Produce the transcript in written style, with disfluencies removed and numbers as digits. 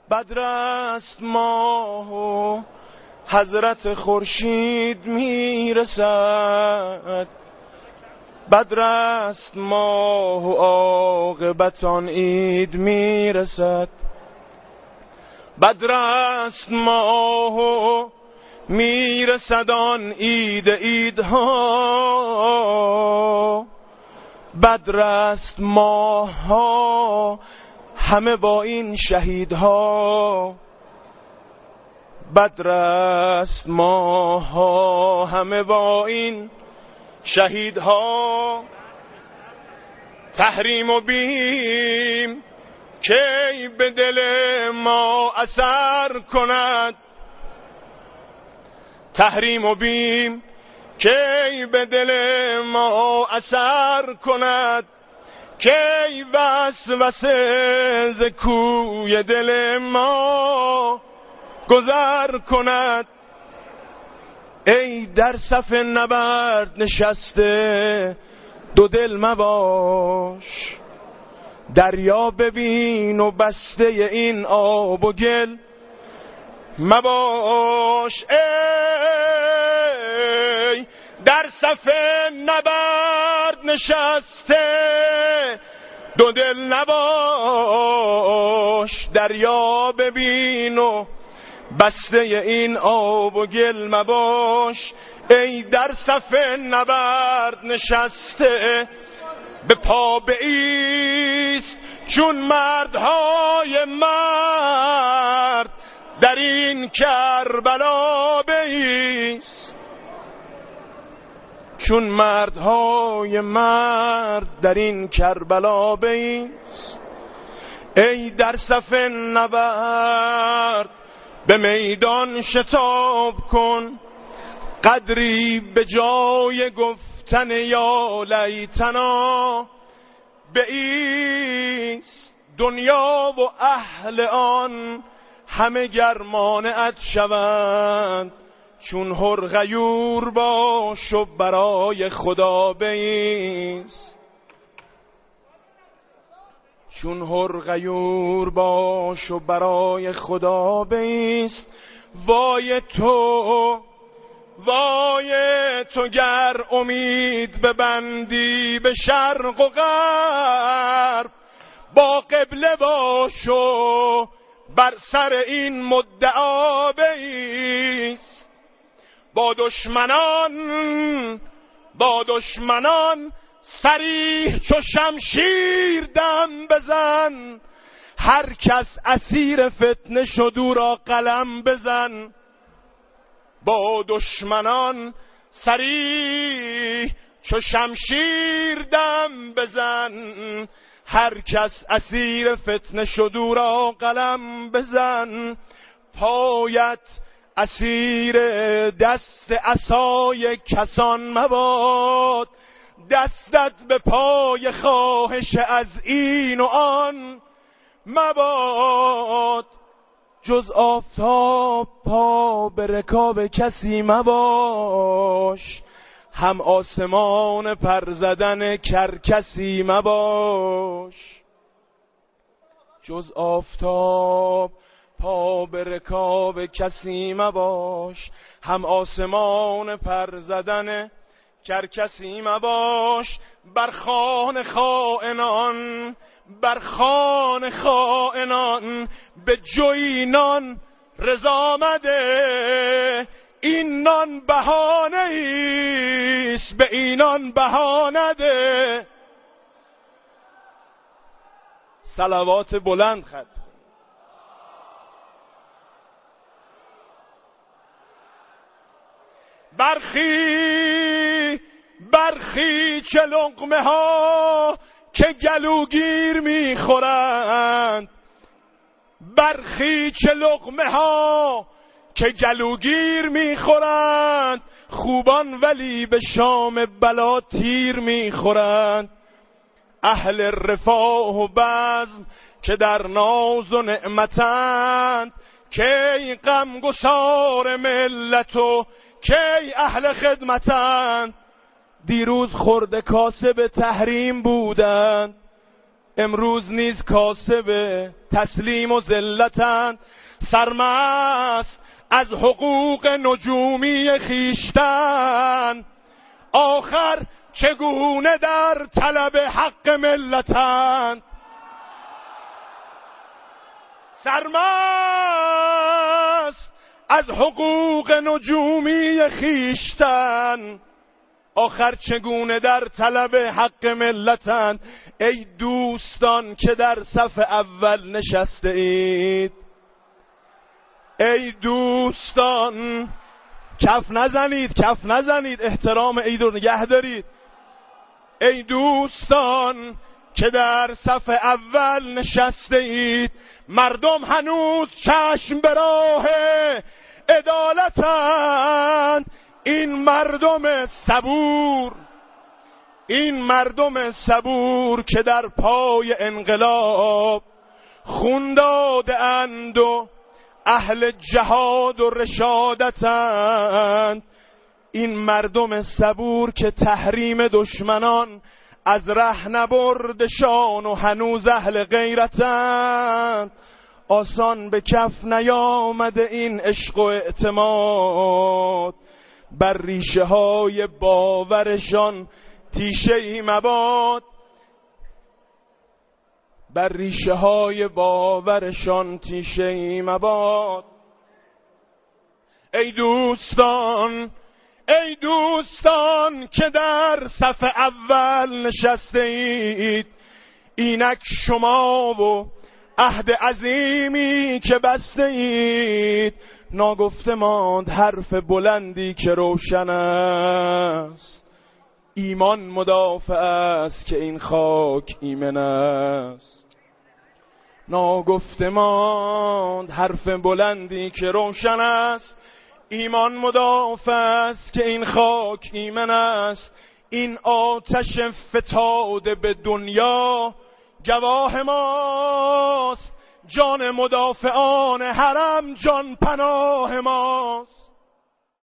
بدر است ماه و حضرت خورشید میرسد. بدر است ماه و عاقبت آن عید میرسد. بدر است ماه و میرسد آن عید عیدها. بدر است ماه ها همه با این شهیدها. بدر است ماه ها همه با این شهیدها. تحریم و بیم کی به دل ما اثر کند. تحریم و بیم کی به دل ما اثر کند. کی وسوسه ز کوی دل ما گذر کند. ای در صف نبرد نشسته دو دل مباش. دریا ببین و بسته این آب و گل مباش. ای در صف نبرد نشسته دو دل نباش. دریا ببین و بسته این آب و گل مباش. ای در صف نبرد نشسته به پا بایست چون مردهای مرد. در این کربلا بایست چون مردهای مرد. در این کربلا بایست. ای در صف نبرد به میدان شتاب کن. قدری به جای گفتن یا لیتنا بایست. دنیا و اهل آن همه گرمانه‌ات شوند. چون هرغیور باش و برای خدا بایست. چون هرغیور باش و برای خدا بایست. وای تو گر امید ببندی به شرق و غرب. با قبله باش و بر سر این مدعا بایست. با دشمنان صریح چو شمشیر دم بزن. هر کس اسیر فتنه شد او را قلم بزن. با دشمنان صریح چو شمشیر دم بزن. هر کس اسیر فتنه شد او را قلم بزن. پایت اسیر دست عصای کسان مباد. دستت به پای خواهش از این و آن مباد. جز آفتاب پا به رکاب کسی مباش. هم آسمان پر زدن کرکسی مباش. جز آفتاب پا به رکاب کسی مباش. هم آسمان پر زدن کرکسی مباش. بر خان خائنان به جوی نان رضا مده. این نان بهانه ایست به اینان بهانه ده. صلوات بلند خد. برخی چه لقمه ها که گلوگیر میخورند. برخی چه لقمه ها که گلوگیر میخورند. خوبان ولی به شام بلا تیر میخورند. اهل رفاه و بزم که در ناز و نعمتند. کی غمگسار ملت و کی اهل خدمتند. دیروز خورده کاسه به تحریم بودند. امروز نیز کاسب تسلیم و ذلتند، سرمست از حقوق نجومی خیشتن، آخر چگونه در طلب حق ملتند. سرمست از حقوق نجومی خیشتن، آخر چگونه در طلب حق ملتند. ای دوستان که در صف اول نشسته اید، ای دوستان کف نزنید، احترام عید رو نگه دارید. ای دوستان که در صف اول نشسته اید، مردم هنوز چشم به راه عدالتند. این مردم صبور که در پای انقلاب خون داده اند و اهل جهاد و رشادتند. این مردم صبور که تحریم دشمنان از ره نبردشان و هنوز اهل غیرتند. آسان به کف نیامده این عشق و اعتماد، بر ریشه های باورشان تیشه ای مباد، بر ریشه های باورشان تیشه ای مباد. ای دوستان که در صف اول نشسته اید، اینک شما و عهد عظیمی که بسته اید. ناگفته ماند حرف بلندی که روشن است، ایمان مدافع است که این خاک ایمن است. ناگفته ماند حرف بلندی که روشن است، ایمان مدافع است که این خاک ایمن است. این آتش فتاده به دنیا گواه ماست، جان مدافعان حرم جان پناه ماست.